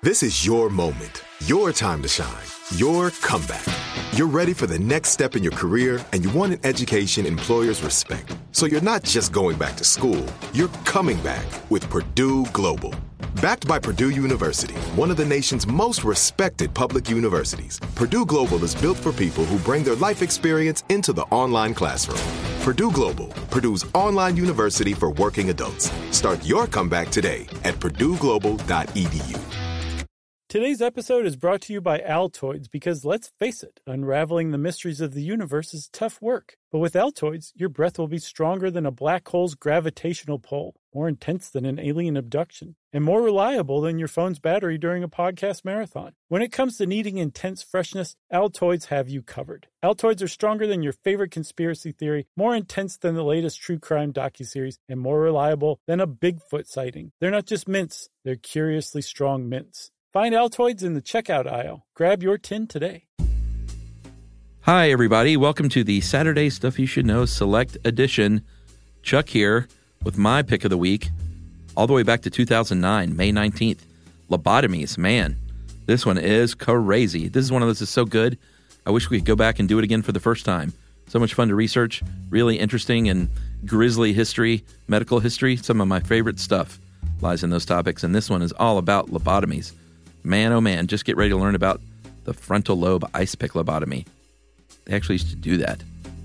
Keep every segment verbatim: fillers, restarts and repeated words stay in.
This is your moment, your time to shine, your comeback. You're ready for the next step in your career, and you want an education employers respect. So you're not just going back to school, you're coming back with Purdue Global. Backed by Purdue University, one of the nation's most respected public universities, Purdue Global is built for people who bring their life experience into the online classroom. Purdue Global, Purdue's online university for working adults. Start your comeback today at purdue global dot e d u. Today's episode is brought to you by Altoids because, let's face it, unraveling the mysteries of the universe is tough work. But with Altoids, your breath will be stronger than a black hole's gravitational pull, more intense than an alien abduction, and more reliable than your phone's battery during a podcast marathon. When it comes to needing intense freshness, Altoids have you covered. Altoids are stronger than your favorite conspiracy theory, more intense than the latest true crime docuseries, and more reliable than a Bigfoot sighting. They're not just mints, they're curiously strong mints. Find Altoids in the checkout aisle. Grab your tin today. Hi, everybody. Welcome to the Saturday Stuff You Should Know Select Edition. Chuck here with my pick of the week, all the way back to two thousand nine, May nineteenth. Lobotomies. Man, this one is crazy. This is one of those that's so good, I wish we could go back and do it again for the first time. So much fun to research, really interesting and grisly history, medical history. Some of my favorite stuff lies in those topics, and this one is all about lobotomies. Man, oh man, just get ready to learn about the frontal lobe ice pick lobotomy. They actually used to do that.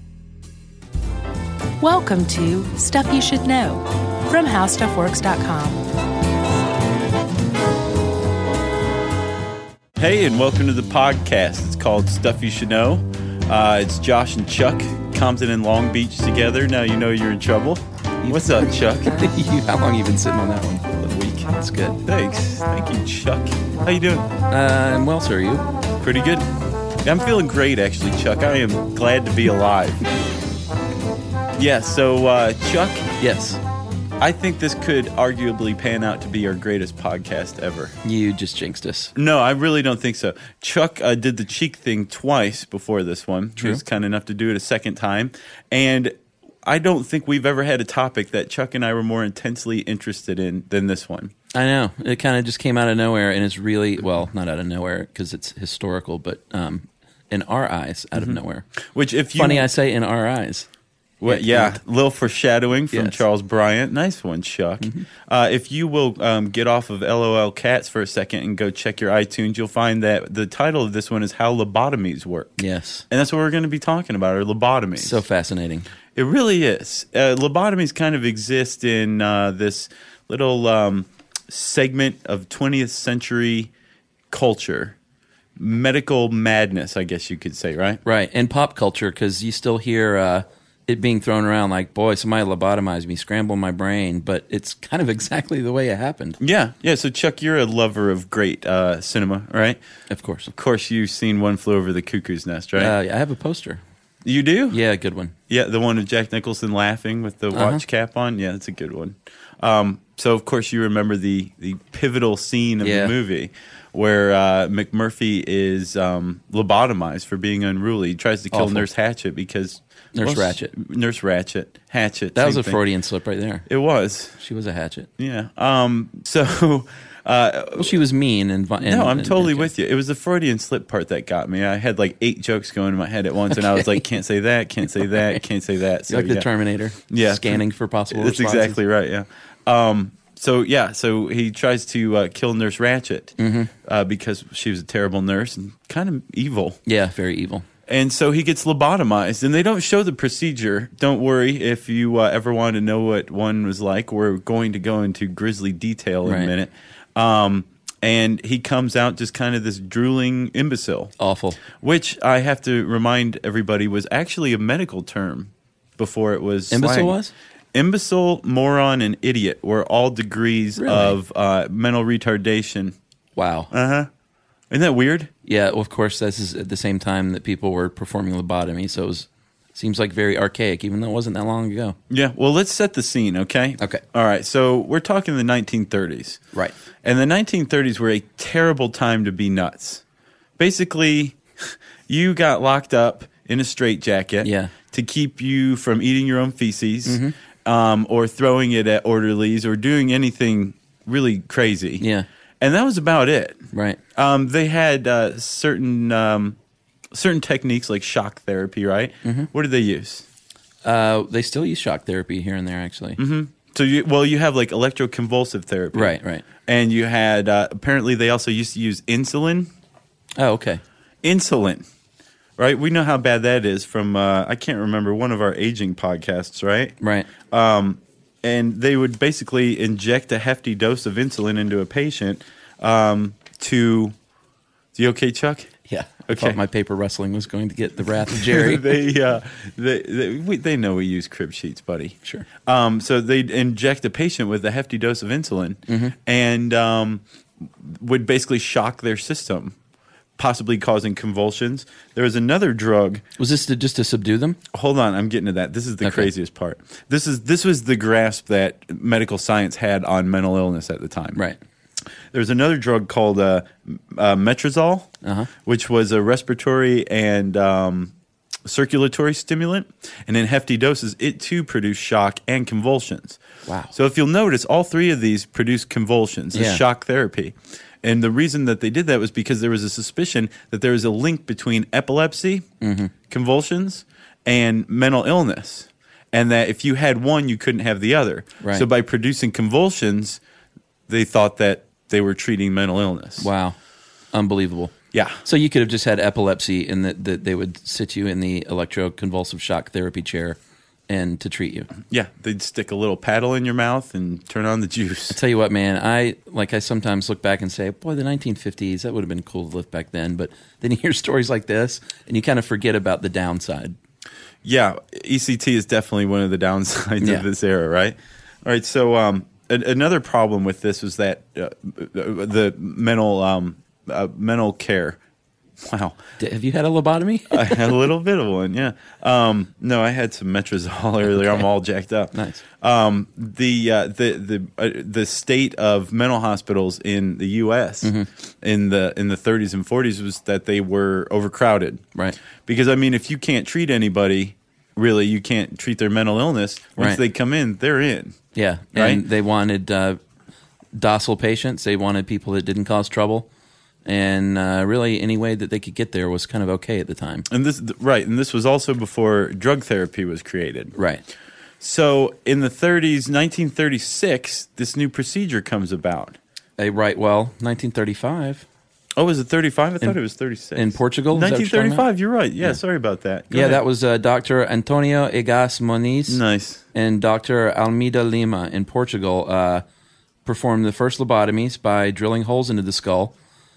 Welcome to Stuff You Should Know from how stuff works dot com. Hey, and welcome to the podcast. It's called Stuff You Should Know. Uh, it's Josh and Chuck, Compton and Long Beach together. Now you know you're in trouble. What's up, Chuck? you, how long you been sitting on that one? A week. That's good. Thanks. Thank you, Chuck. How you doing? Uh, I'm well, sir. Are you? Pretty good. Yeah, I'm feeling great, actually, Chuck. I am glad to be alive. Yeah, so, uh, Chuck. Yes. I think this could arguably pan out to be our greatest podcast ever. You just jinxed us. No, I really don't think so. Chuck uh, did the cheek thing twice before this one. True. He was kind enough to do it a second time. And I don't think we've ever had a topic that Chuck and I were more intensely interested in than this one. I know. It kind of just came out of nowhere, and it's really, well, not out of nowhere because it's historical, but um, in our eyes, out mm-hmm. of nowhere. Which, if you Funny I say in our eyes. Well, yeah, a little foreshadowing from Yes. Charles Bryant. Nice one, Chuck. Mm-hmm. Uh, if you will um, get off of LOL Cats for a second and go check your iTunes, you'll find that the title of this one is How Lobotomies Work. Yes. And that's what we're going to be talking about, are lobotomies. So fascinating. It really is. Uh, lobotomies kind of exist in uh, this little um, segment of twentieth century culture. Medical madness, I guess you could say, right? Right. And pop culture, because you still hear uh, it being thrown around like, boy, somebody lobotomized me, scramble my brain. But it's kind of exactly the way it happened. Yeah. Yeah. So, Chuck, you're a lover of great uh, cinema, right? Of course. Of course, you've seen One Flew Over the Cuckoo's Nest, right? Uh, I have a poster. You do? Yeah, good one. Yeah, the one of Jack Nicholson laughing with the Uh-huh. watch cap on. Yeah, that's a good one. Um, so, of course, you remember the, the pivotal scene of Yeah. the movie where uh, McMurphy is um, lobotomized for being unruly. He tries to kill Awful. Nurse Hatchet because... Nurse well, Ratchet. Nurse Ratchet. Hatchet. That was same a thing. Freudian slip right there. It was. She was a hatchet. Yeah. Um, so... Uh, Well, she was mean and, and no, I'm and- totally okay. with you. It was the Freudian slip part that got me. I had like eight jokes going in my head at once, and I was like, can't say that, can't say that, can't say that. So, You're like the yeah. Terminator. Yeah. Scanning for possible That's responses. exactly right, yeah. Um, so, yeah, so he tries to uh, kill Nurse Ratchet Mm-hmm. uh, because she was a terrible nurse and kind of evil. Yeah, very evil. And so he gets lobotomized, and they don't show the procedure. Don't worry if you uh, ever want to know what one was like. We're going to go into grisly detail in Right. a minute. Um And he comes out just kind of this drooling imbecile. Awful. Which I have to remind everybody was actually a medical term before it was Imbecile slang. was? Imbecile, moron, and idiot were all degrees Really? of uh, mental retardation. Wow. Uh-huh. Isn't that weird? Yeah, well, of course, this is at the same time that people were performing lobotomy, so it was, seems like very archaic, even though it wasn't that long ago. Yeah, well, let's set the scene, okay? Okay. All right, so we're talking the nineteen thirties. Right. And the nineteen thirties were a terrible time to be nuts. Basically, you got locked up in a straitjacket Yeah. to keep you from eating your own feces Mm-hmm. um, or throwing it at orderlies or doing anything really crazy. Yeah. and that was about it. Right. Um, they had uh, certain um, certain techniques like shock therapy, right? Mm-hmm. What did they use? Uh, they still use shock therapy here and there, actually. Mm-hmm. So, you, well, you have like electroconvulsive therapy. Right, right. And you had, uh, apparently they also used to use insulin. Oh, okay. Insulin, right? We know how bad that is from, uh, I can't remember, one of our aging podcasts, right? Right. Um, and they would basically inject a hefty dose of insulin into a patient um, to, is you okay, Chuck? Yeah. I Okay. thought my paper wrestling was going to get the wrath of Jerry. they, uh, they, they, we, they know we use crib sheets, buddy. Sure. Um, so they'd inject a patient with a hefty dose of insulin Mm-hmm. and um, would basically shock their system, possibly causing convulsions. There was another drug. Was this to, just to subdue them? Hold on, I'm getting to that. This is the Okay. craziest part. This is this was the grasp that medical science had on mental illness at the time. Right. There's another drug called uh, uh, Metrazole, Uh-huh. which was a respiratory and um, circulatory stimulant. And in hefty doses, it too produced shock and convulsions. Wow. So if you'll notice, all three of these produce convulsions. It's Yeah. shock therapy. And the reason that they did that was because there was a suspicion that there was a link between epilepsy, Mm-hmm. convulsions, and mental illness. And that if you had one, you couldn't have the other. Right. So by producing convulsions, they thought that they were treating mental illness. Wow. Unbelievable. Yeah. So you could have just had epilepsy and that that they would sit you in the electroconvulsive shock therapy chair and to treat you. Yeah. They'd stick a little paddle in your mouth and turn on the juice. Tell you what, man, I like I sometimes look back and say, boy, the nineteen fifties, that would have been cool to live back then. But then you hear stories like this and you kind of forget about the downside. Yeah. E C T is definitely one of the downsides Yeah. of this era, right? All right. So um, a- another problem with this was that uh, the mental um, uh, mental care. Wow. D- Have you had a lobotomy? I had a little bit of one, yeah. Um, no, I had some Metrazole earlier. I'm all jacked up. Nice. Um, the uh, the the uh, the state of mental hospitals in the U S Mm-hmm. in the in the thirties and forties was that they were overcrowded. Right. Because I mean, if you can't treat anybody, really, you can't treat their mental illness. Once Right. they come in, they're in. Yeah. And Right? they wanted uh, docile patients. They wanted people that didn't cause trouble. And uh, really, any way that they could get there was kind of okay at the time. And this right, and this was also before drug therapy was created. Right. So in the thirties, nineteen thirty-six, this new procedure comes about. They right. Well, nineteen thirty-five. Oh, was it thirty-five? I thought In- it was thirty-six. in Portugal? Is that what you're nineteen talking about? thirty-five, you're right. Yeah, sorry about that. Go Yeah, ahead. that was uh, Doctor Antonio Egas Moniz Nice. and Doctor Almeida Lima in Portugal uh, performed the first lobotomies by drilling holes into the skull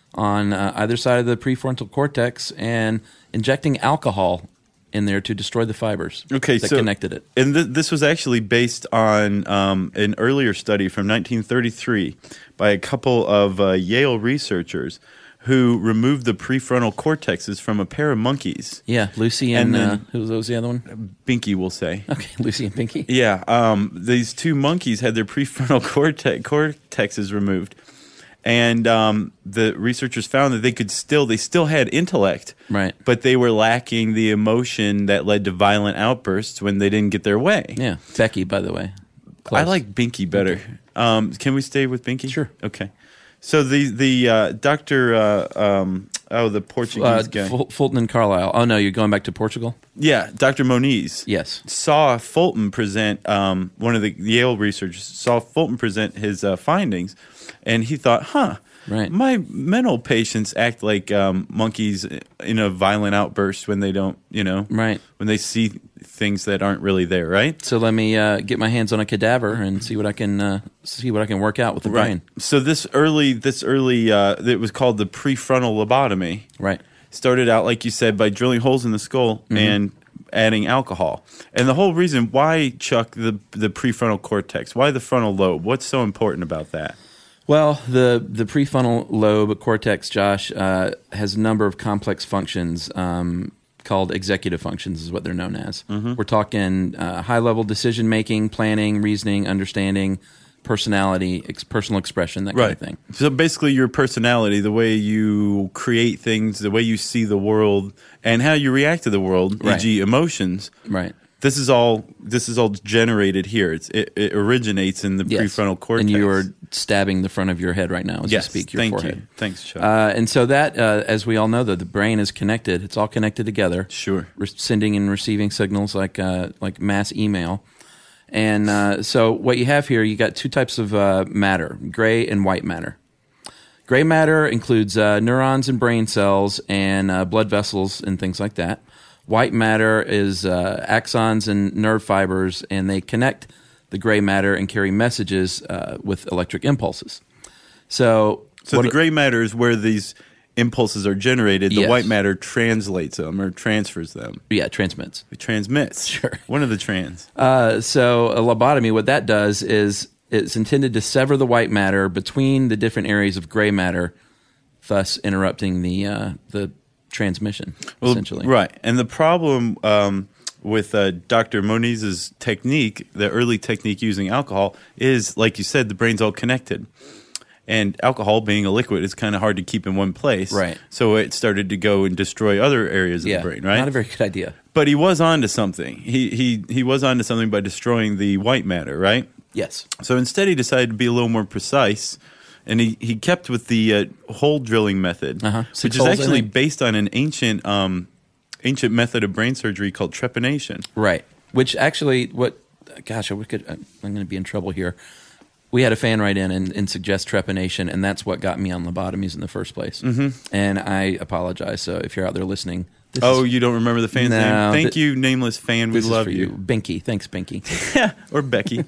on uh, either side of the prefrontal cortex and injecting alcohol in there to destroy the fibers Okay, that so connected it. And th- this was actually based on um, an earlier study from nineteen thirty-three by a couple of uh, Yale researchers who removed the prefrontal cortexes from a pair of monkeys. Yeah, Lucy and, And then- uh, who was, what was the other one? Binky, we'll say. Okay, Lucy and Pinky. Yeah, um, these two monkeys had their prefrontal cortex cortexes removed, and um, the researchers found that they could still they still had intellect, Right. but they were lacking the emotion that led to violent outbursts when they didn't get their way. Yeah, Becky, by the way. I Close. like Binky better. Um, can we stay with Binky? Sure. Okay. So the the uh, Doctor uh, um, oh the Portuguese uh, guy, Ful- Fulton and Carlisle. Oh, no, you're going back to Portugal? yeah, Doctor Moniz. Yes. Saw Fulton present, um, one of the Yale researchers saw Fulton present his uh, findings, and he thought, huh, Right. my mental patients act like um, monkeys in a violent outburst when they don't, you know, Right. when they see things that aren't really there, right? So let me uh, get my hands on a cadaver and see what I can uh, see what I can work out with the brain. So this early, this early, uh, it was called the prefrontal lobotomy. Right. Started out, like you said, by drilling holes in the skull Mm-hmm. and adding alcohol. And the whole reason why, Chuck, the the prefrontal cortex, why the frontal lobe? What's so important about that? Well, the the prefrontal lobe cortex, Josh, uh, has a number of complex functions um, called executive functions, is what they're known as. Mm-hmm. We're talking uh, high level decision making, planning, reasoning, understanding, personality, ex- personal expression, that kind of thing. So basically, your personality, the way you create things, the way you see the world, and how you react to the world, Right. for example, emotions. Right. This is all this is all generated here. It's, it, it originates in the yes. prefrontal cortex. And you are stabbing the front of your head right now as yes, you speak, your thank forehead. You. Thanks, Chuck. Uh, and so that, uh, as we all know, though, the brain is connected. It's all connected together. Sure. Re- sending and receiving signals like uh, like mass email. And uh, so what you have here, you got two types of uh, matter, gray and white matter. Gray matter includes uh, neurons and brain cells and uh, blood vessels and things like that. White matter is uh, axons and nerve fibers, and they connect the gray matter and carry messages uh, with electric impulses. So, so what the gray matter is where these impulses are generated. The Yes. white matter translates them or transfers them. yeah, transmits. It transmits. Sure. One of the trans. Uh, so a lobotomy, what that does is it's intended to sever the white matter between the different areas of gray matter, thus interrupting the uh, the transmission, Well, essentially. Right. And the problem um, with uh, Doctor Moniz's technique, the early technique using alcohol, is, like you said, the brain's all connected. And alcohol, being a liquid, is kind of hard to keep in one place. Right. So it started to go and destroy other areas of Yeah, the brain, right? not a very good idea. But he was onto something. He, he, he was onto something by destroying the white matter, right? Yes. So instead he decided to be a little more precise, and he, he kept with the uh, hole drilling method, Uh-huh. which Six is holes, I actually think. based on an ancient um, ancient method of brain surgery called trepanation. Right. Which actually, what, gosh, I could, I'm going to be in trouble here. We had a fan write in and, and suggest trepanation, and that's what got me on lobotomies in the first place. Mm-hmm. And I apologize. So if you're out there listening, this Oh, is, you don't remember the fan's No, name? Thank thi- you, nameless fan. We this is love for you. you. Binky. Thanks, Binky. Or Becky.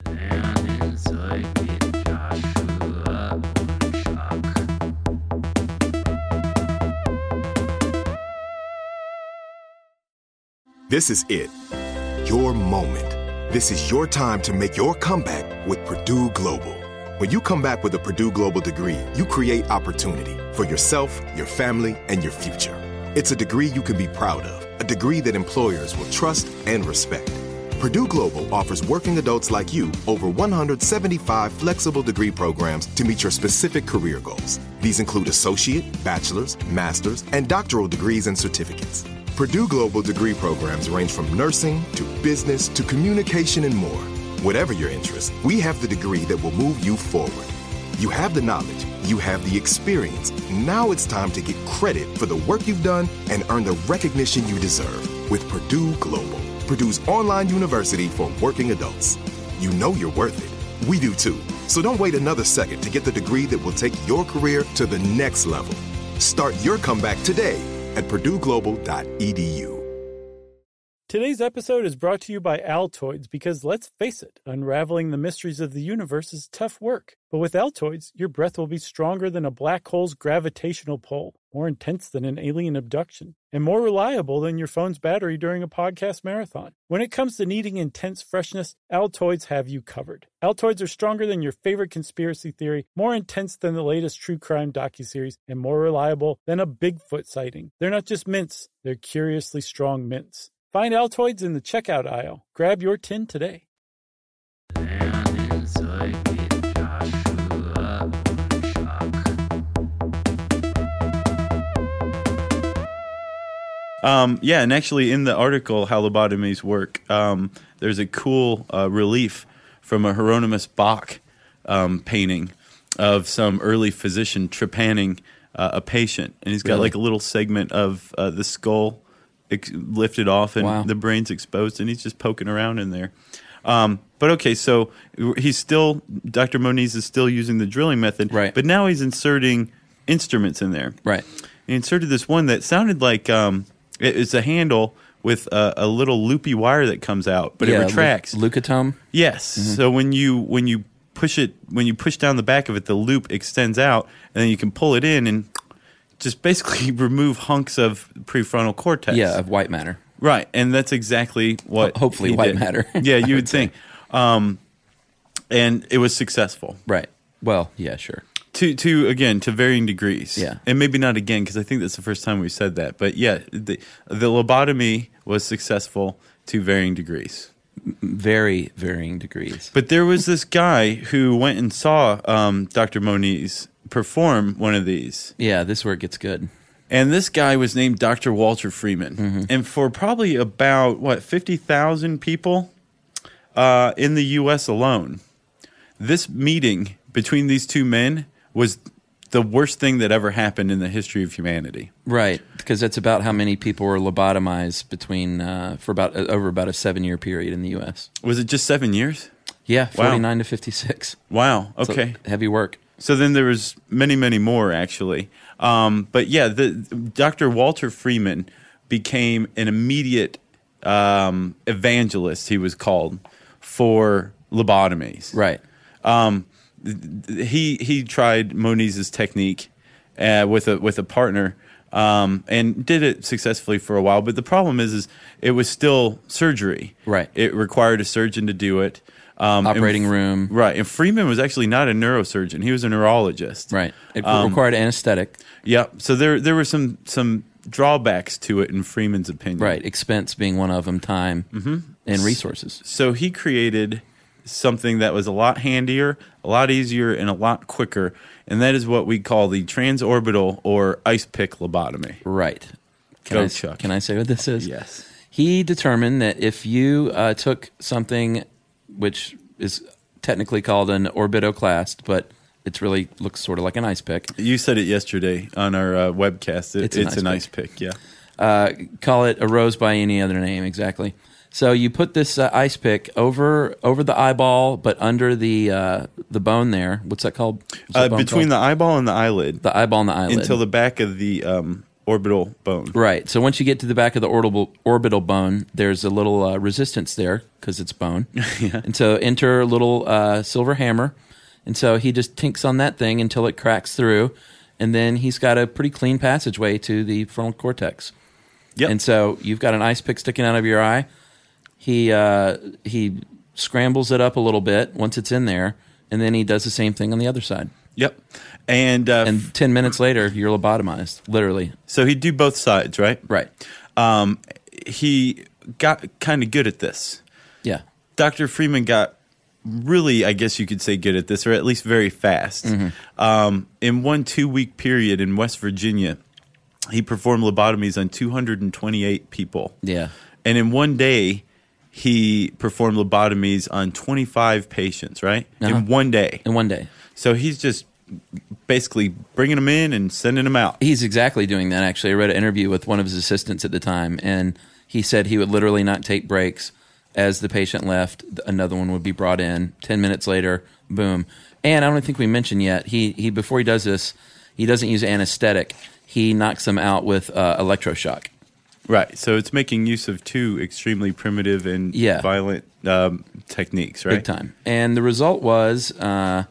This is it. Your moment. This is your time to make your comeback with Purdue Global. When you come back with a Purdue Global degree, you create opportunity for yourself, your family, and your future. It's a degree you can be proud of, a degree that employers will trust and respect. Purdue Global offers working adults like you over one hundred seventy-five flexible degree programs to meet your specific career goals. These include associate, bachelor's, master's, and doctoral degrees and certificates. Purdue Global degree programs range from nursing to business to communication and more. Whatever your interest, we have the degree that will move you forward. You have the knowledge, you have the experience. Now it's time to get credit for the work you've done and earn the recognition you deserve with Purdue Global, Purdue's online university for working adults. You know you're worth it. We do too. So don't wait another second to get the degree that will take your career to the next level. Start your comeback today at purdue global dot e d u. Today's episode is brought to you by Altoids because, let's face it, unraveling the mysteries of the universe is tough work. But with Altoids, your breath will be stronger than a black hole's gravitational pull, more intense than an alien abduction, and more reliable than your phone's battery during a podcast marathon. When it comes to needing intense freshness, Altoids have you covered. Altoids are stronger than your favorite conspiracy theory, more intense than the latest true crime docuseries, and more reliable than a Bigfoot sighting. They're not just mints, they're curiously strong mints. Find Altoids in the checkout aisle. Grab your tin today. Um, yeah, and actually in the article, How Lobotomies Work, um, there's a cool uh, relief from a Hieronymus Bach um, painting of some early physician trepanning uh, a patient. And he's got Really? like a little segment of uh, the skull ex- lifted off and Wow. the brain's exposed, and he's just poking around in there. Um, but okay, so he's still, Doctor Moniz is still using the drilling method, Right. but now he's inserting instruments in there. Right. He inserted this one that sounded like um, it, it's a handle with a, a little loopy wire that comes out, but yeah, it retracts. Lu- Leucotome. yes. So when you when you push it, when you push down the back of it, the loop extends out, and then you can pull it in and just basically remove hunks of prefrontal cortex. Yeah, of white matter. Right, and that's exactly what. Ho- hopefully he white did. matter. Yeah, you would think. Um, and it was successful. Right. Well, yeah, sure. To to again to varying degrees. Yeah. And maybe not again, because I think that's the first time we said that. But yeah, the the lobotomy was successful to varying degrees. Very varying degrees. But there was this guy who went and saw um, Doctor Moniz perform one of these. Yeah, this is where it gets good. And this guy was named Doctor Walter Freeman. Mm-hmm. And for probably about, what, fifty thousand people uh, in the U S alone, this meeting between these two men was the worst thing that ever happened in the history of humanity. Right, because that's about how many people were lobotomized between uh, for about uh, over about a seven-year period in the U S. Was it just seven years? Yeah, forty-nine wow. to fifty-six. Wow, okay. So heavy work. So then there was many, many more, actually. Um, but yeah, the, Doctor Walter Freeman became an immediate um, evangelist, he was called, for lobotomies. Right. Um, he he tried Moniz's technique uh, with a with a partner um, and did it successfully for a while. But the problem is, is it was still surgery. Right. It required a surgeon to do it. Um, Operating and, room. Right. And Freeman was actually not a neurosurgeon. He was a neurologist. Right. It um, required anesthetic. Yeah. So there there were some some drawbacks to it in Freeman's opinion. Right. Expense being one of them, time mm-hmm. and resources. So he created something that was a lot handier, a lot easier, and a lot quicker, and that is what we call the transorbital or ice pick lobotomy. Right. Can Go, I, Chuck. Can I say what this is? Yes. He determined that if you uh, took something which is technically called an orbitoclast, but it really looks sort of like an ice pick. You said it yesterday on our uh, webcast. It, it's an, it's ice, an pick. ice pick, yeah. Uh, call it a rose by any other name, exactly. So you put this uh, ice pick over over the eyeball, but under the uh, the bone there. What's that called? What's that uh, between called? the eyeball and the eyelid. The eyeball and the eyelid. Until the back of the um, orbital bone. Right. So once you get to the back of the orbital orbital bone, there's a little uh, resistance there because it's bone. Yeah. And so enter a little uh, silver hammer. And so he just tinks on that thing until it cracks through. And then he's got a pretty clean passageway to the frontal cortex. Yep. And so you've got an ice pick sticking out of your eye. He uh, he scrambles it up a little bit once it's in there, and then he does the same thing on the other side. Yep. And uh, and ten minutes later, you're lobotomized, literally. So he'd do both sides, right? Right. Um, he got kind of good at this. Yeah. Doctor Freeman got really, I guess you could say, good at this, or at least very fast. Mm-hmm. Um, in one two-week period in West Virginia, he performed lobotomies on two hundred twenty-eight people. Yeah. And in one day, he performed lobotomies on twenty-five patients, right? Uh-huh. In one day. In one day. So he's just basically bringing them in and sending them out. He's exactly doing that, actually. I read an interview with one of his assistants at the time, and he said he would literally not take breaks. As the patient left, another one would be brought in. Ten minutes later, boom. And I don't think we mentioned yet, he, he before he does this, he doesn't use anesthetic. He knocks them out with uh, electroshock. Right. So it's making use of two extremely primitive and yeah. violent um, techniques, right? Big time. And the result was, uh,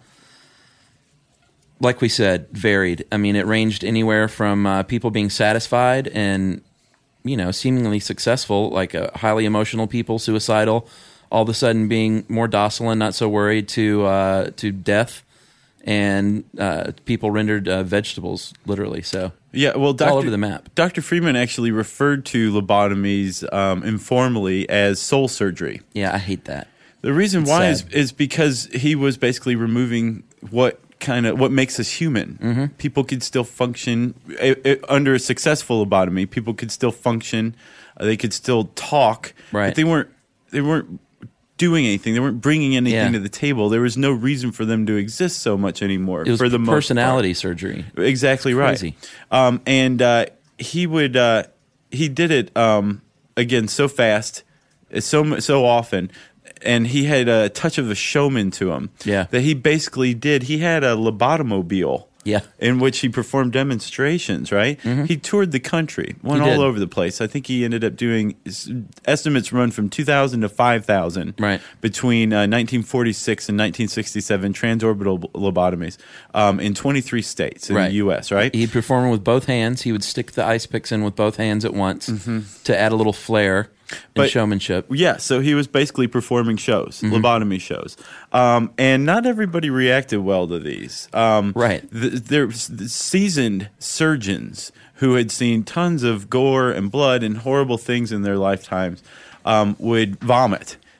like we said, varied. I mean, it ranged anywhere from uh, people being satisfied and, you know, seemingly successful, like uh, highly emotional people, suicidal, all of a sudden being more docile and not so worried, to uh, to death, and uh, people rendered uh, vegetables, literally. So yeah, well, Doctor all over the map. Doctor Freeman actually referred to lobotomies um, informally as soul surgery. Yeah, I hate that. The reason it's why is, sad. is because he was basically removing what kind of what makes us human. Mm-hmm. People could still function it, it, under a successful lobotomy. People could still function. Uh, they could still talk, right. but they weren't. They weren't doing anything. They weren't bringing anything yeah. to the table. There was no reason for them to exist so much anymore. It was for the personality most part. surgery. Exactly right. Crazy. Um, and uh, he would uh, he did it um, again so fast, so so often. And he had a touch of a showman to him. Yeah. That he basically did. He had a lobotomobile. Yeah. In which he performed demonstrations, right? Mm-hmm. He toured the country, went He all did. over the place. I think he ended up doing, estimates run from two thousand to five thousand right. between uh, nineteen forty-six and nineteen sixty-seven transorbital lobotomies um, in twenty-three states in right. the U S, right? He'd perform with both hands. He would stick the ice picks in with both hands at once mm-hmm. to add a little flair. And but, showmanship. Yeah, so he was basically performing shows, mm-hmm. lobotomy shows. Um, and not everybody reacted well to these. Um, right. Th- there's seasoned surgeons who had seen tons of gore and blood and horrible things in their lifetimes um, would vomit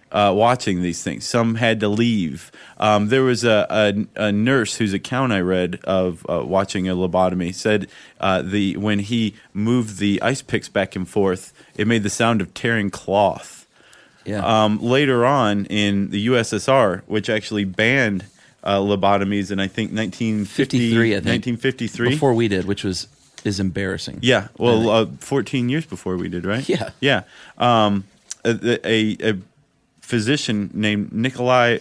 uh, watching these things. Some had to leave. Um, there was a, a, a nurse whose account I read of uh, watching a lobotomy said uh, the when he moved the ice picks back and forth, it made the sound of tearing cloth. Yeah. Um, later on in the U S S R, which actually banned uh, lobotomies in I think nineteen fifty-three, I think. nineteen fifty-three. Before we did, which was is embarrassing. Yeah, well, uh, fourteen years before we did, right? Yeah. Yeah. Um, a, a, a physician named Nikolai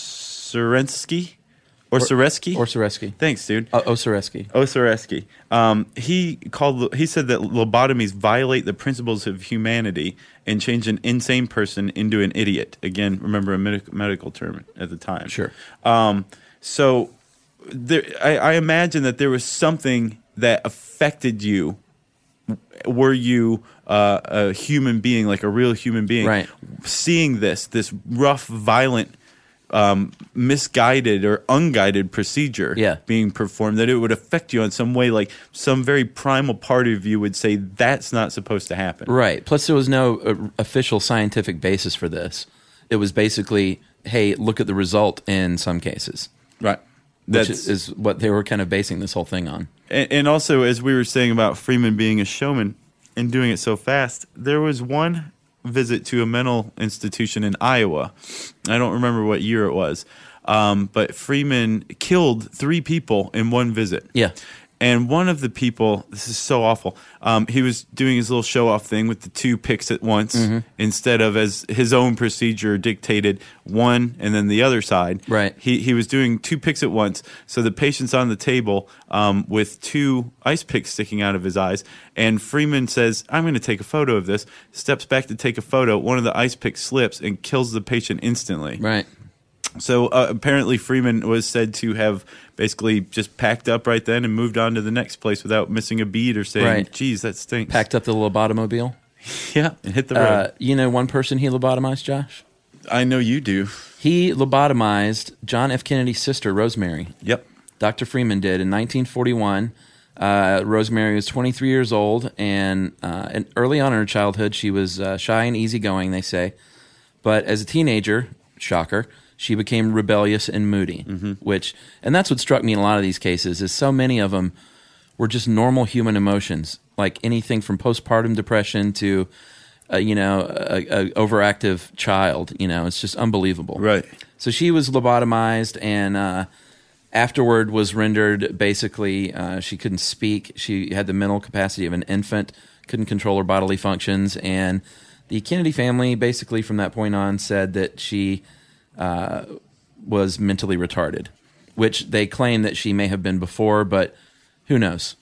Oserensky, Oseresky? Oseresky. Thanks, dude. Uh, Oseresky. Oseresky. Um, he called. He said that lobotomies violate the principles of humanity and change an insane person into an idiot. Again, remember a medic- medical term at the time. Sure. Um, so there, I, I imagine that there was something that affected you. Were you uh, a human being, like a real human being, right? Seeing this, this rough, violent, um, misguided or unguided procedure yeah. being performed, that it would affect you in some way, like some very primal part of you would say that's not supposed to happen. Right. Plus, there was no uh, official scientific basis for this. It was basically, hey, look at the result in some cases. Right. Which That's, is what they were kind of basing this whole thing on. And, and also, as we were saying about Freeman being a showman and doing it so fast, there was one visit to a mental institution in Iowa. I don't remember what year it was, um, but Freeman killed three people in one visit. Yeah. And one of the people, this is so awful, um, he was doing his little show-off thing with the two picks at once mm-hmm. instead of, as his own procedure dictated, one and then the other side. Right. He he was doing two picks at once. So the patient's on the table um, with two ice picks sticking out of his eyes. And Freeman says, I'm going to take a photo of this. Steps back to take a photo. One of the ice picks slips and kills the patient instantly. Right. So uh, apparently Freeman was said to have basically just packed up right then and moved on to the next place without missing a beat or saying, right. geez, that stinks. Packed up the lobotomobile. Yeah, and hit the road. Uh, you know one person he lobotomized, Josh? I know you do. He lobotomized John F. Kennedy's sister, Rosemary. Yep. Doctor Freeman did in nineteen forty-one. Uh, Rosemary was twenty-three years old, and, uh, and early on in her childhood, she was uh, shy and easygoing, they say. But as a teenager, shocker, she became rebellious and moody, mm-hmm. which, and that's what struck me in a lot of these cases, is so many of them were just normal human emotions, like anything from postpartum depression to, uh, you know, a, a overactive child. You know, it's just unbelievable. Right. So she was lobotomized, and uh, afterward was rendered basically uh, she couldn't speak. She had the mental capacity of an infant, couldn't control her bodily functions, and the Kennedy family basically from that point on said that she uh, was mentally retarded, which they claim that she may have been before, but who knows?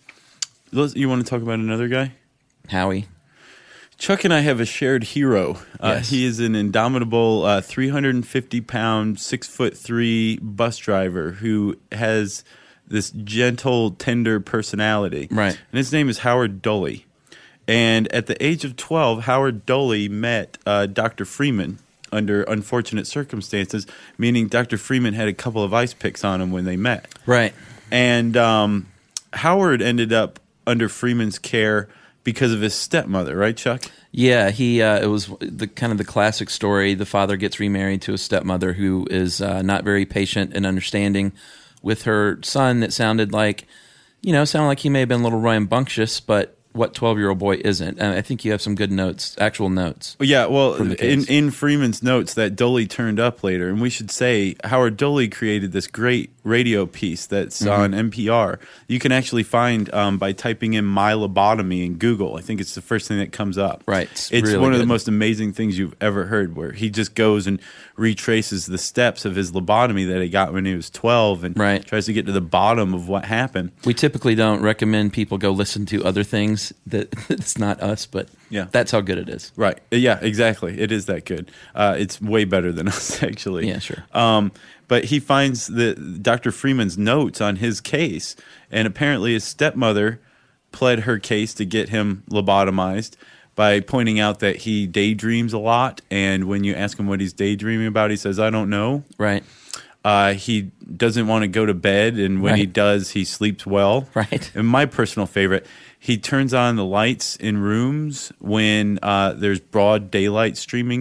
You want to talk about another guy? Howie. Chuck and I have a shared hero. Uh, Yes. He is an indomitable uh, three hundred fifty pound, six foot three bus driver who has this gentle, tender personality. Right. And his name is Howard Doley. And at the age of twelve, Howard Doley met uh, Doctor Freeman under unfortunate circumstances, meaning Doctor Freeman had a couple of ice picks on him when they met. Right. And um, Howard ended up under Freeman's care because of his stepmother, right, Chuck? Yeah, he. Uh, it was the kind of the classic story. The father gets remarried to a stepmother who is uh, not very patient and understanding with her son. That sounded like, you know, sounded like he may have been a little rambunctious, but what twelve-year-old boy isn't? And I think you have some good notes, actual notes. Yeah, well, from the in, case. in Freeman's notes that Doley turned up later, and we should say Howard Doley created this great radio piece that's Mm-hmm. on N P R. You can actually find um, by typing in "my lobotomy" in Google. I think it's the first thing that comes up. Right. It's, It's really one of the good. most amazing things you've ever heard, where he just goes and retraces the steps of his lobotomy that he got when he was twelve, and Right. tries to get to the bottom of what happened. We typically don't recommend people go listen to other things that it's not us, but Yeah. that's how good it is. Right. Yeah, exactly. It is that good. Uh, it's way better than us, actually. Yeah, sure. Um, but he finds the Doctor Freeman's notes on his case, and apparently his stepmother pled her case to get him lobotomized by pointing out that he daydreams a lot, and when you ask him what he's daydreaming about, he says, I don't know. Right. Uh, he doesn't want to go to bed, and when he Right. does, he sleeps well. Right. And my personal favorite, he turns on the lights in rooms when uh, there's broad daylight streaming in.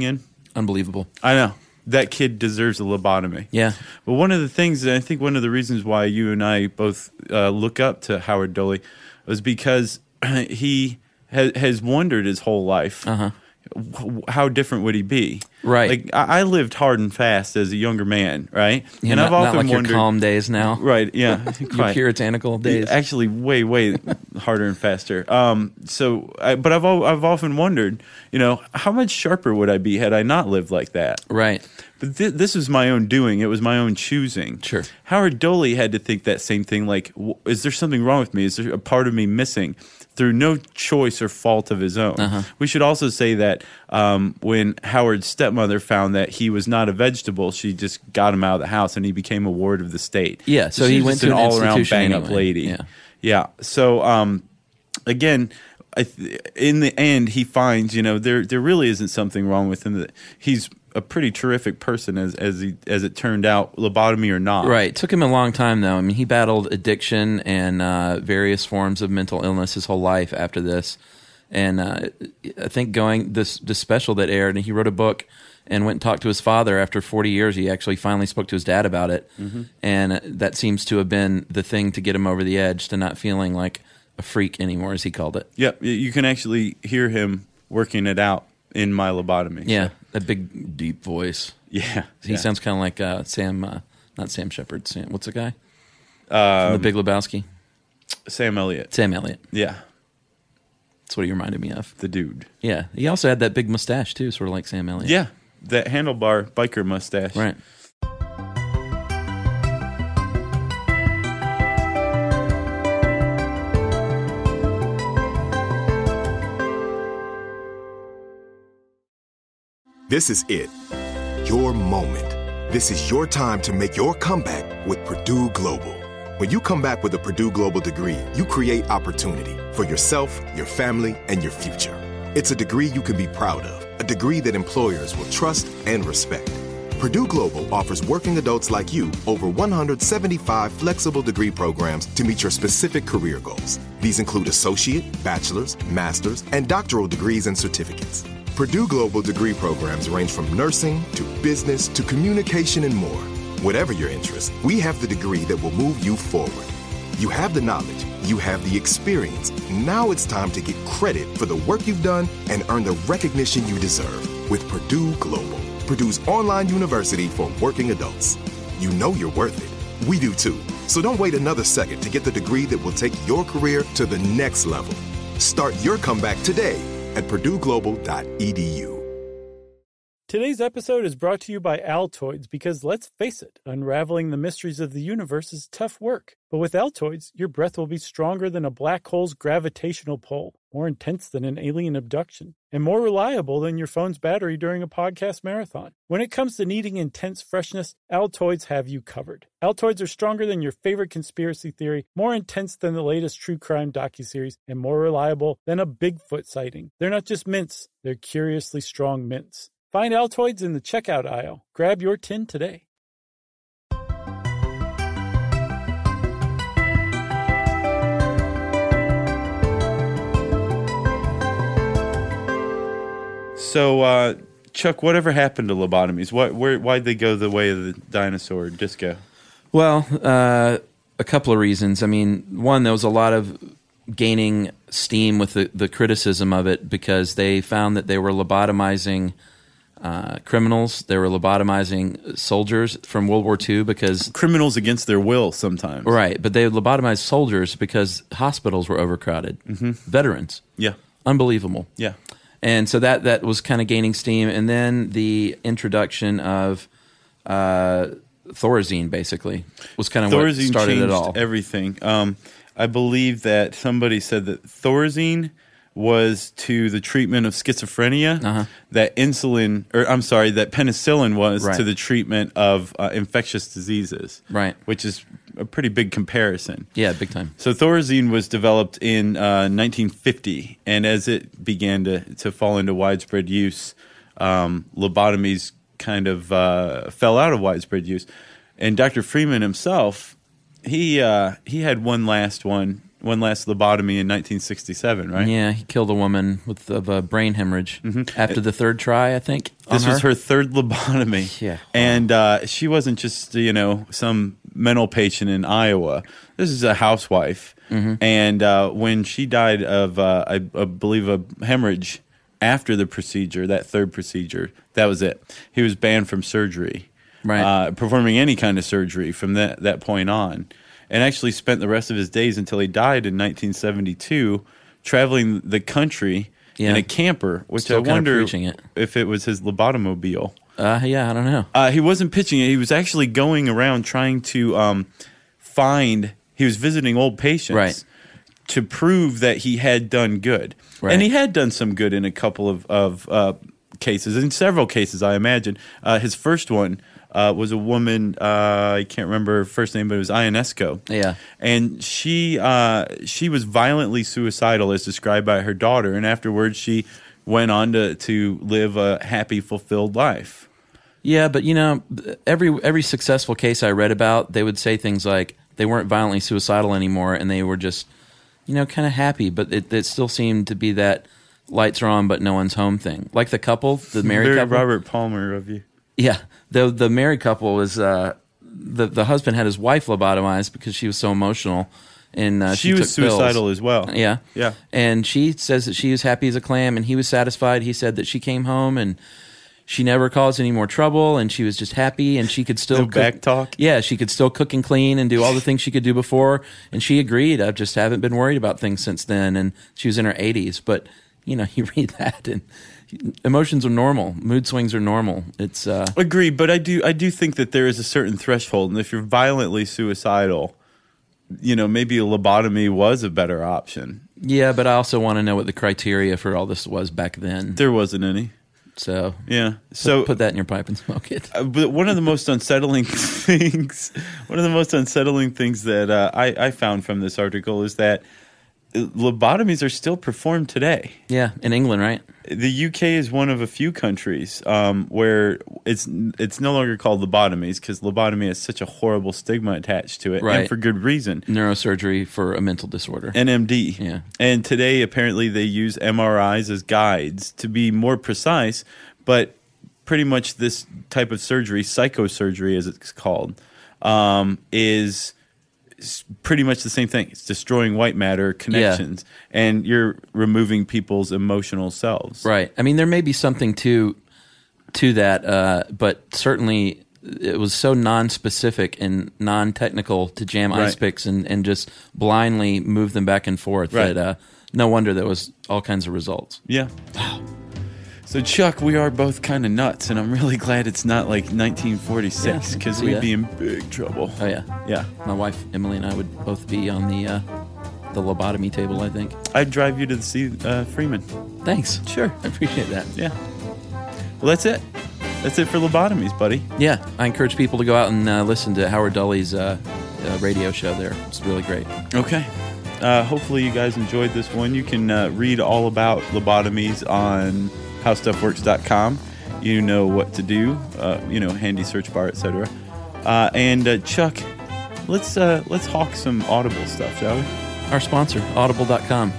Unbelievable. I know. That kid deserves a lobotomy. Yeah. But one of the things, and I think one of the reasons why you and I both uh, look up to Howard Doley was because he ha- has wondered his whole life, uh-huh. how different would he be? Right. Like, I, I lived hard and fast as a younger man, right? Yeah, and not, I've often not like wondered, your calm days now. Right, yeah. Your puritanical days. Actually, way, way harder and faster. Um, so, I, but I've al- I've often wondered, you know, how much sharper would I be had I not lived like that? Right. But th- this was my own doing. It was my own choosing. Sure. Howard Doley had to think that same thing. Like, w- is there something wrong with me? Is there a part of me missing? Through no choice or fault of his own. Uh-huh. We should also say that um, when Howard's stepmother found that he was not a vegetable, she just got him out of the house, and he became a ward of the state. Yeah, so, so he he was went just to an an all-around bang-up anyway. lady. Yeah. Yeah. So um, again, I th- in the end, he finds, you know, there there really isn't something wrong with him. That he's a pretty terrific person, as as he, as it turned out, lobotomy or not. Right. It took him a long time, though. I mean, he battled addiction and uh, various forms of mental illness his whole life after this. And uh, I think going this this special that aired, and he wrote a book and went and talked to his father. After forty years, he actually finally spoke to his dad about it. Mm-hmm. And that seems to have been the thing to get him over the edge, to not feeling like a freak anymore, as he called it. Yeah, you can actually hear him working it out in My Lobotomy. Yeah, so. that big, deep voice. Yeah. He yeah. sounds kind of like uh, Sam, uh, not Sam Shepard. Sam, what's the guy? Um, From The Big Lebowski? Sam Elliott. Sam Elliott. Yeah. That's what he reminded me of. The dude. Yeah. He also had that big mustache, too, sort of like Sam Elliott. Yeah. That handlebar biker mustache. Right. This is it. Your moment. This is your time to make your comeback with Purdue Global. When you come back with a Purdue Global degree, you create opportunity for yourself, your family, and your future. It's a degree you can be proud of, a degree that employers will trust and respect. Purdue Global offers working adults like you over one hundred seventy-five flexible degree programs to meet your specific career goals. These include associate, bachelor's, master's, and doctoral degrees and certificates. Purdue Global degree programs range from nursing to business to communication and more. Whatever your interest, we have the degree that will move you forward. You have the knowledge, you have the experience. Now it's time to get credit for the work you've done and earn the recognition you deserve with Purdue Global, Purdue's online university for working adults. You know you're worth it. We do too. So don't wait another second to get the degree that will take your career to the next level. Start your comeback today at purdue global dot e d u. Today's episode is brought to you by Altoids because, let's face it, unraveling the mysteries of the universe is tough work. But with Altoids, your breath will be stronger than a black hole's gravitational pull, more intense than an alien abduction, and more reliable than your phone's battery during a podcast marathon. When it comes to needing intense freshness, Altoids have you covered. Altoids are stronger than your favorite conspiracy theory, more intense than the latest true crime docuseries, and more reliable than a Bigfoot sighting. They're not just mints, they're curiously strong mints. Find Altoids in the checkout aisle. Grab your tin today. So, uh, Chuck, whatever happened to lobotomies? What, where, why'd they go the way of the dinosaur disco? Well, uh, a couple of reasons. I mean, one, there was a lot of gaining steam with the, the criticism of it because they found that they were lobotomizing uh, criminals. They were lobotomizing soldiers from World War Two because... Criminals against their will sometimes. Right, but they lobotomized soldiers because hospitals were overcrowded. Mm-hmm. Veterans. Yeah. Unbelievable. Yeah. And so that, that was kind of gaining steam. And then the introduction of uh, Thorazine, basically, was kind of what started changed it all. Everything. Um, I believe that somebody said that Thorazine was to the treatment of schizophrenia, uh-huh. that insulin, or I'm sorry, that penicillin was right. to the treatment of uh, infectious diseases. Right. Which is a pretty big comparison. Yeah, big time. So Thorazine was developed in uh, nineteen fifty, and as it began to, to fall into widespread use, um, lobotomies kind of uh, fell out of widespread use. And Doctor Freeman himself, he uh, he had one last one one last lobotomy in nineteen sixty-seven, right? Yeah, he killed a woman with of a brain hemorrhage Mm-hmm. after the third try, I think. This on was her third lobotomy. Yeah. And uh, she wasn't just, you know, some mental patient in Iowa. This is a housewife. Mm-hmm. And uh, when she died of, uh, I, I believe, a hemorrhage after the procedure, that third procedure, that was it. He was banned from surgery, Right. uh, performing any kind of surgery from that, that point on. And actually spent the rest of his days until he died in nineteen seventy-two traveling the country Yeah. in a camper, which Still I kinda wonder preaching it. if it was his lobotomobile. Uh, yeah, I don't know. Uh, he wasn't pitching it. He was actually going around trying to um, find, he was visiting old patients Right. to prove that he had done good. Right. And he had done some good in a couple of, of uh, cases, in several cases, I imagine. Uh, his first one uh, was a woman, uh, I can't remember her first name, but it was Ionesco. Yeah. And she uh, she was violently suicidal as described by her daughter, and afterwards she went on to, to live a happy, fulfilled life. Yeah, but you know, every every successful case I read about, they would say things like they weren't violently suicidal anymore, and they were just, you know, kind of happy. But it, it still seemed to be that lights are on, but no one's home thing. Like the couple, the married Very couple. Robert Palmer of you. Yeah, the the married couple was uh, the the husband had his wife lobotomized because she was so emotional, and uh, she, She was took pills. suicidal as well. Yeah, Yeah. And she says that she was happy as a clam, and he was satisfied. He said that she came home and she never caused any more trouble, and she was just happy, and she could still No cook. back talk? Yeah, she could still cook and clean and do all the things she could do before, and she agreed. I just haven't been worried about things since then, and she was in her eighties. But you know, you read that, and emotions are normal, mood swings are normal. It's uh, Agreed, but I do I do think that there is a certain threshold, and if you're violently suicidal, you know, maybe a lobotomy was a better option. yeah, but I also want to know what the criteria for all this was back then. There wasn't any. So Yeah. So put that in your pipe and smoke it. Uh, but one of the most unsettling things, one of the most unsettling things that uh, I, I found from this article is that lobotomies are still performed today. Yeah, in England, right? The U K is one of a few countries um, where it's it's no longer called lobotomies because lobotomy has such a horrible stigma attached to it, Right. and for good reason. Neurosurgery for a mental disorder. N M D. Yeah. And today, apparently, they use M R Is as guides to be more precise, but pretty much this type of surgery, psychosurgery as it's called, um, is s- pretty much the same thing. It's destroying white matter connections, and you're removing people's emotional selves. Right. I mean, there may be something to to that, uh, but certainly it was so non-specific and non-technical to jam Right. ice picks and, and just blindly move them back and forth. Right. That uh, no wonder there was all kinds of results. Yeah. So, Chuck, we are both kind of nuts, and I'm really glad it's not like nineteen forty-six Yeah, because see we'd that. be in big trouble. Oh yeah, Yeah. my wife Emily and I would both be on the uh, the lobotomy table. I think. I'd drive you to the see uh, Freeman. Thanks. Sure. I appreciate that. Yeah. Well, that's it. That's it for lobotomies, buddy. Yeah, I encourage people to go out and uh, listen to Howard Dully's uh, uh, radio show there. It's really great. Okay. Uh, hopefully you guys enjoyed this one. You can uh, read all about lobotomies on how stuff works dot com. You know what to do. Uh, you know, handy search bar, et cetera. Uh, and uh, Chuck, let's uh, let's hawk some Audible stuff, shall we? Our sponsor, audible dot com.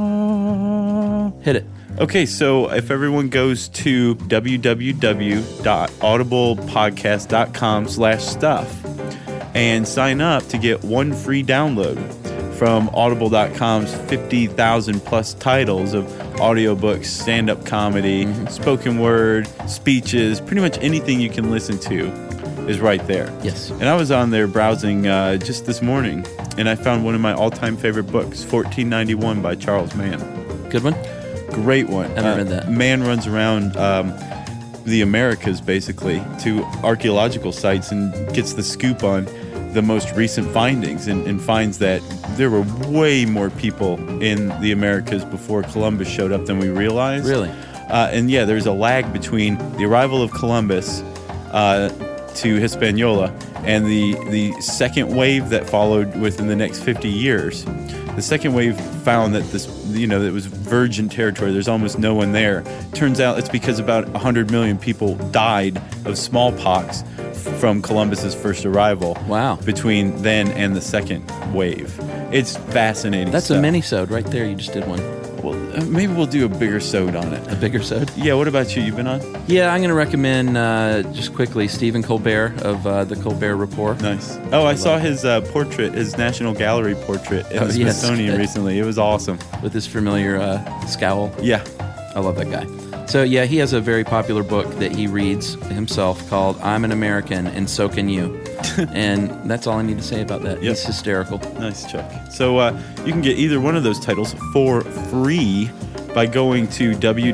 Hit it. Okay, so if everyone goes to w w w dot audible podcast dot com slash stuff and sign up to get one free download from audible dot com's fifty thousand plus titles of audiobooks, stand-up comedy, Mm-hmm. spoken word, speeches, pretty much anything you can listen to is right there. Yes. And I was on there browsing uh, just this morning, and I found one of my all-time favorite books, fourteen ninety-one by Charles Mann. Good one. Great one. Haven't read that. Man runs around um, the Americas, basically, to archaeological sites and gets the scoop on the most recent findings and, and finds that there were way more people in the Americas before Columbus showed up than we realized. Really? Uh, and yeah, there's a lag between the arrival of Columbus uh, to Hispaniola and the, the second wave that followed within the next fifty years. The second wave found that this, you know, it was virgin territory. There's almost no one there. Turns out it's because about one hundred million people died of smallpox from Columbus's first arrival. Wow. Between then and the second wave. It's fascinating. That's stuff. a mini-sode right there. You just did one. Well, uh, maybe we'll do a bigger sode on it. A bigger sode? Yeah. What about you? You been on? Yeah, I'm going to recommend uh, just quickly Stephen Colbert of uh, the Colbert Report. Nice. Oh, I, I saw his uh, portrait, his National Gallery portrait in oh, the yes. Smithsonian recently. It was awesome. With his familiar uh, scowl. Yeah. I love that guy. So, yeah, he has a very popular book that he reads himself called I'm an American and So Can You. And that's all I need to say about that. Yep. He's hysterical. Nice, Chuck. So uh, you can get either one of those titles for free by going to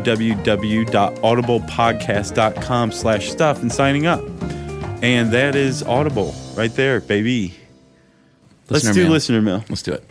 www.audiblepodcast.com slash stuff and signing up. And that is Audible right there, baby. Let's Listener do mail. listener mail. Let's do it.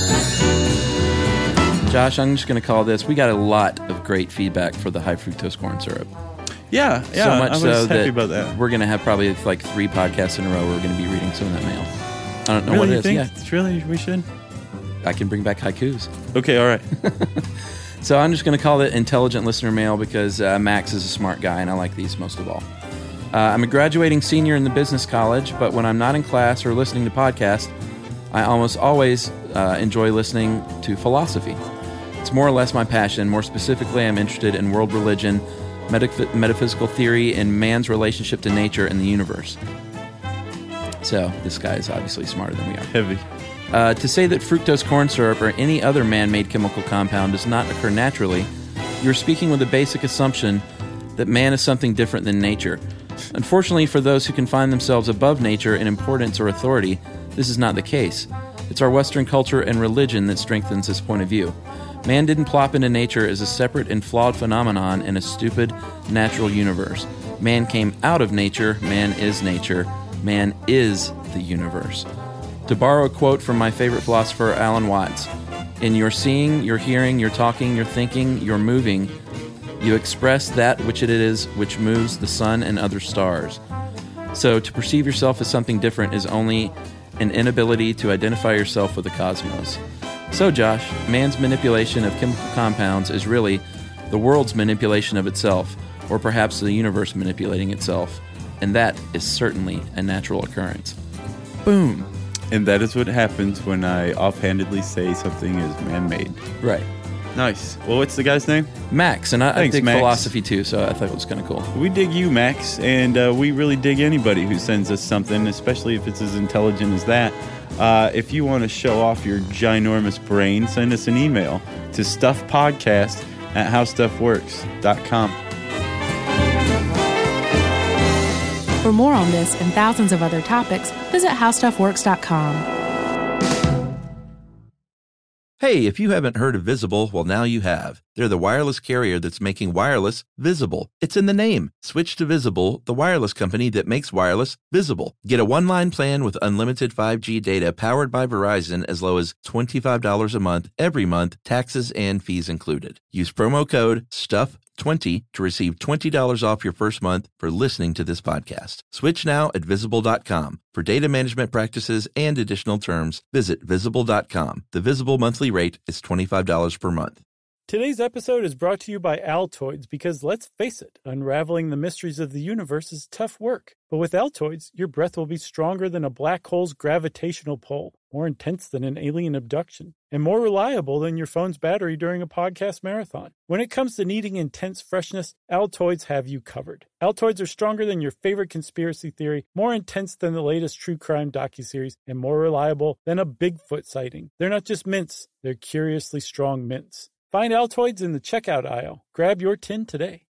Josh, I'm just going to call this. We got a lot of great feedback for the high fructose corn syrup. Yeah, yeah. so much I was so happy that, about that. We're going to have probably like three podcasts in a row where we're going to be reading some of that mail. I don't know really, what you it is. think? Yeah. It's really, we should? I can bring back haikus. Okay, all right. So I'm just going to call it intelligent listener mail because uh, Max is a smart guy and I like these most of all. Uh, I'm a graduating senior in the business college, but when I'm not in class or listening to podcasts, I almost always uh, enjoy listening to philosophy. It's more or less my passion. More specifically, I'm interested in world religion, metaph- metaphysical theory, and man's relationship to nature and the universe. So this guy is obviously smarter than we are. Heavy. Uh, to say that fructose corn syrup or any other man-made chemical compound does not occur naturally, you're speaking with a basic assumption that man is something different than nature. Unfortunately, for those who can find themselves above nature in importance or authority, this is not the case. It's our Western culture and religion that strengthens this point of view. Man didn't plop into nature as a separate and flawed phenomenon in a stupid, natural universe. Man came out of nature. Man is nature. Man is the universe. To borrow a quote from my favorite philosopher, Alan Watts, in your seeing, your hearing, your talking, your thinking, your moving, you express that which it is which moves the sun and other stars. So to perceive yourself as something different is only an inability to identify yourself with the cosmos. So, Josh, man's manipulation of chemical compounds is really the world's manipulation of itself, or perhaps the universe manipulating itself, and that is certainly a natural occurrence. Boom. And that is what happens when I offhandedly say something is man-made. Right. Nice. Well, what's the guy's name? Max, and I, Thanks, I dig Max. philosophy too, so I thought it was kind of cool. We dig you, Max, and uh, we really dig anybody who sends us something, especially if it's as intelligent as that. Uh, if you want to show off your ginormous brain, send us an email to stuffpodcast at howstuffworks dot com. For more on this and thousands of other topics, visit how stuff works dot com. Hey, if you haven't heard of Visible, well, now you have. They're the wireless carrier that's making wireless visible. It's in the name. Switch to Visible, the wireless company that makes wireless visible. Get a one-line plan with unlimited five G data powered by Verizon as low as twenty-five dollars a month, every month, taxes and fees included. Use promo code stuff twenty to receive twenty dollars off your first month for listening to this podcast. Switch now at visible dot com. For data management practices and additional terms, visit visible dot com. The Visible monthly rate is twenty-five dollars per month. Today's episode is brought to you by Altoids because, let's face it, unraveling the mysteries of the universe is tough work. But with Altoids, your breath will be stronger than a black hole's gravitational pull, more intense than an alien abduction, and more reliable than your phone's battery during a podcast marathon. When it comes to needing intense freshness, Altoids have you covered. Altoids are stronger than your favorite conspiracy theory, more intense than the latest true crime docuseries, and more reliable than a Bigfoot sighting. They're not just mints, they're curiously strong mints. Find Altoids in the checkout aisle. Grab your tin today.